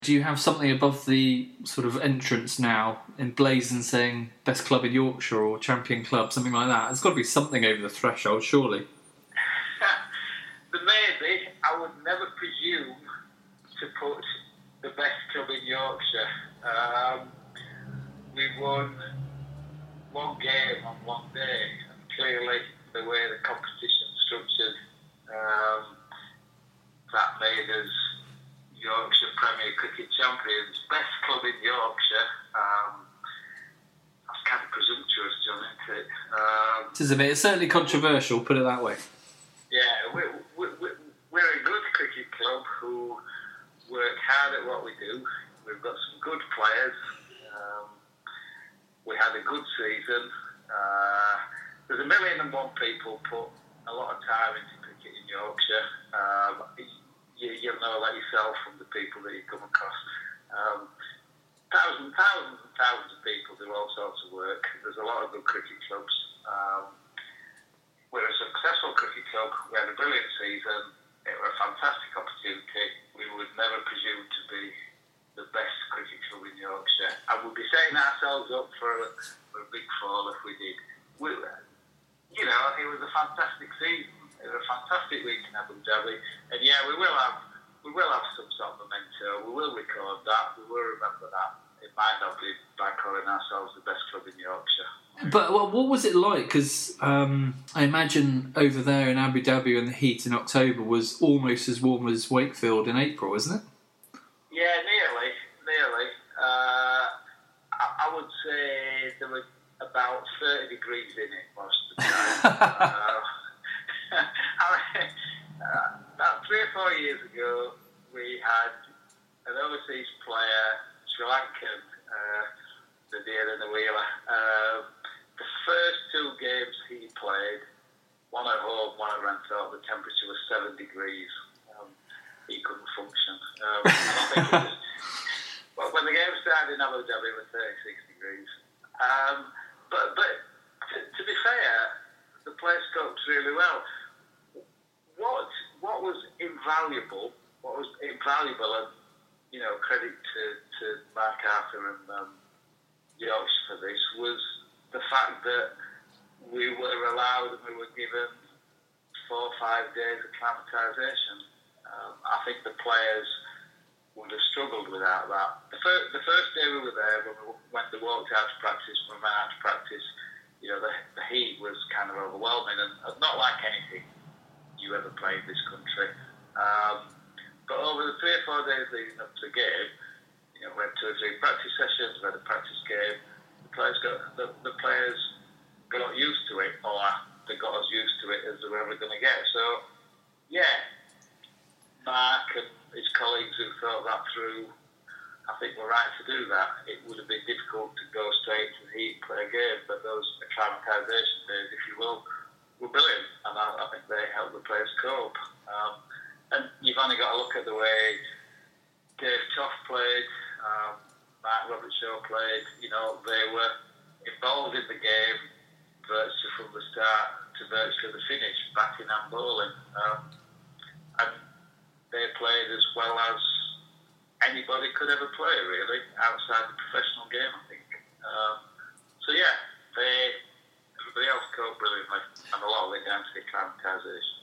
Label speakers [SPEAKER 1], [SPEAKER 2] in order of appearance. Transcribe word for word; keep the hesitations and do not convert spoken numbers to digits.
[SPEAKER 1] Do you have something above the sort of entrance now, emblazoned saying best club in Yorkshire or champion club, something like that? There's got to be something over the threshold, surely.
[SPEAKER 2] There may be. I would never presume to put the best club in Yorkshire. Um, we won one game on one day, and clearly the way the competition's structured, um, that made us Yorkshire Premier Cricket champions. Best club in Yorkshire. Um, that's kind of presumptuous, John, isn't it? Um,
[SPEAKER 1] it is a bit. It's certainly controversial, put it that way.
[SPEAKER 2] Yeah, we, we, we, we're a good cricket club who work hard at what we do. We've got some good players. Um, we had a good season. Uh, there's a million and one people put a lot of time into cricket in Yorkshire. Um, you, you'll know that yourself from the people that you come across. Um, thousands, thousands and thousands of people do all sorts of work. There's a lot of good cricket clubs. Um, we're a successful cricket club. We had a brilliant season. It was a fantastic opportunity. We would never presume to be the best cricket club in Yorkshire. And we'd be setting ourselves up for a, for a big fall if we did. We, you know, it was a fantastic season. It was a fantastic week in Abu Dhabi. And yeah, we will have we will have some sort of memento. We will record that. We will remember that. It might not be by calling ourselves the best club in Yorkshire.
[SPEAKER 1] But well, what was it like? Because um, I imagine over there in Abu Dhabi when the heat in October was almost as warm as Wakefield in April, isn't it?
[SPEAKER 2] Yeah, nearly, nearly. Uh, I, I would say there were about thirty degrees in it most of the time. uh, I mean, uh, about three or four years ago, we had an overseas player, Sri Lankan, uh, the deer and the wheeler. Um, the first two games he played, one at home, one at Ranthorpe, the temperature was seven degrees. Um, he couldn't function. Um, and I think it was, well, when the game started in Abu Dhabi, it was thirty-six degrees. Um, but but to, to be fair, the place coped really well. What what was invaluable, what was invaluable, and you know, credit to, to Mark Arthur and um, Yorkshire for this, was the fact that we were allowed and we were given four or five days of acclimatisation. Um, I think the players would have struggled without that. The first, the first day we were there, when, we, when they walked out to practice, when we went out to practice, you know, the, the heat was kind of overwhelming and, and not like anything you ever played in this country. Um, but over the three or four days leading up to the game, you know, we had two or three practice sessions, we had a practice game. The players got the, the players got used to it, or they got as used to it as they were ever going to get. So, yeah, Mark and his colleagues who thought that through, I think were right to do that. It would have been difficult to go straight to the heat and play a game, but those acclimatisation days, if you will, were brilliant, and I, I think they helped the players cope. Um, and you've only got to look at the way Dave Toff played, um, Mark Robertshaw played. You know, they were involved in the game virtually from the start to virtually the finish, batting and bowling. Um, and they played as well as anybody could ever play, really, outside the professional game, I think. Um, so, yeah, they... Everybody else coped brilliantly, and a lot of it down to the acclimatisation.